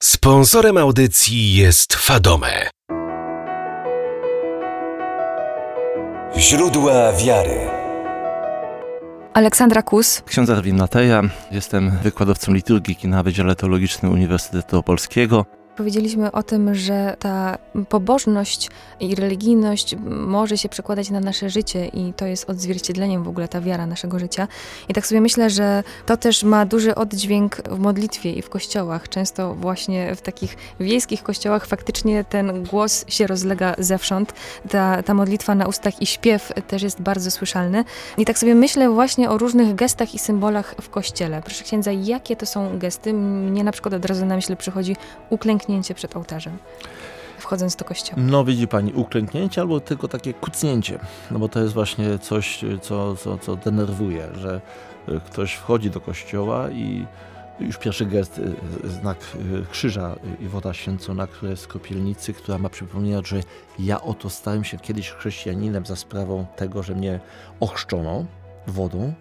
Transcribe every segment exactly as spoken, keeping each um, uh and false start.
Sponsorem audycji jest Fadome. Źródła wiary. Aleksandra Kus. Ksiądz Erwin Mateja, jestem wykładowcą liturgiki na Wydziale Teologicznym Uniwersytetu Opolskiego. Powiedzieliśmy o tym, że ta pobożność i religijność może się przekładać na nasze życie i to jest odzwierciedleniem w ogóle ta wiara naszego życia. I tak sobie myślę, że to też ma duży oddźwięk w modlitwie i w kościołach. Często właśnie w takich wiejskich kościołach faktycznie ten głos się rozlega zewsząd. Ta, ta modlitwa na ustach i śpiew też jest bardzo słyszalny. I tak sobie myślę właśnie o różnych gestach i symbolach w kościele. Proszę księdza, jakie to są gesty? Mnie na przykład od razu na myśl przychodzi uklęknięcie przed ołtarzem, wchodząc do kościoła. No widzi pani, uklęknięcie albo tylko takie kucnięcie, no bo to jest właśnie coś, co, co, co denerwuje, że ktoś wchodzi do kościoła i już pierwszy gest, znak krzyża i woda święcona, która jest z kopielnicy, która ma przypominać, że ja oto stałem się kiedyś chrześcijaninem za sprawą tego, że mnie ochrzczono wodą.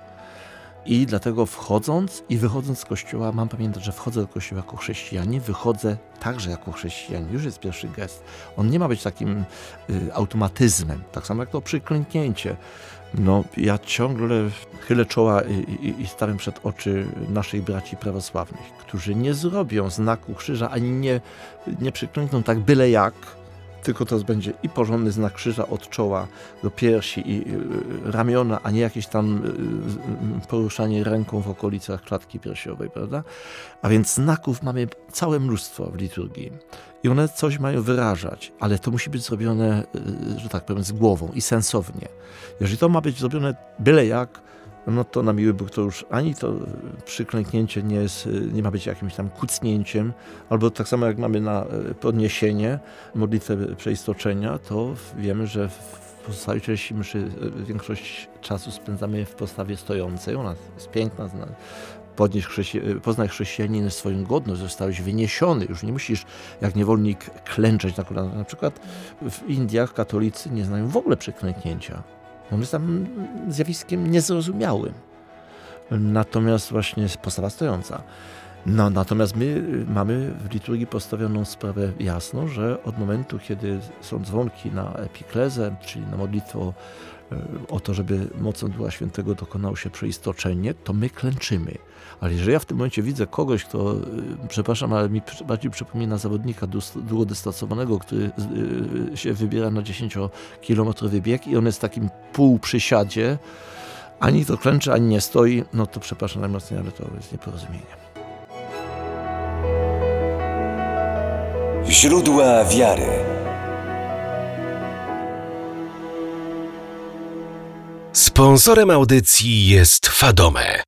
I dlatego wchodząc i wychodząc z kościoła, mam pamiętać, że wchodzę do kościoła jako chrześcijanin, wychodzę także jako chrześcijanin. Już jest pierwszy gest. On nie ma być takim y, automatyzmem, tak samo jak to przyklęknięcie. No, ja ciągle chylę czoła i, i, i stawiam przed oczy naszych braci prawosławnych, którzy nie zrobią znaku krzyża, ani nie, nie przyklękną tak byle jak, tylko to będzie i porządny znak krzyża od czoła do piersi i ramiona, a nie jakieś tam poruszanie ręką w okolicach klatki piersiowej, prawda? A więc znaków mamy całe mnóstwo w liturgii i one coś mają wyrażać, ale to musi być zrobione, że tak powiem, z głową i sensownie. Jeżeli to ma być zrobione byle jak, no to na miły Bóg to już ani to przyklęknięcie nie jest, nie ma być jakimś tam kucnięciem, albo tak samo jak mamy na podniesienie, modlitwę przeistoczenia, to wiemy, że w pozostałej części mszy większość czasu spędzamy w postawie stojącej. Ona jest piękna, podnieś chrześci- poznaj chrześcijanina swoją godność, zostałeś wyniesiony, już nie musisz jak niewolnik klęczeć na kolanach. Na przykład w Indiach katolicy nie znają w ogóle przyklęknięcia. On jest tam zjawiskiem niezrozumiałym. Natomiast właśnie jest postawa stojąca. No, natomiast my mamy w liturgii postawioną sprawę jasną, że od momentu, kiedy są dzwonki na epiklezę, czyli na modlitwę o, o to, żeby mocą Ducha Świętego dokonało się przeistoczenie, to my klęczymy. Ale jeżeli ja w tym momencie widzę kogoś, kto, przepraszam, ale mi bardziej przypomina zawodnika długodystansowanego, który się wybiera na dziesięciokilometrowy bieg i on jest w takim półprzysiadzie, ani to klęczy, ani nie stoi, no to przepraszam najmocniej, ale to jest nieporozumienie. Źródła wiary. Sponsorem audycji jest Fadome.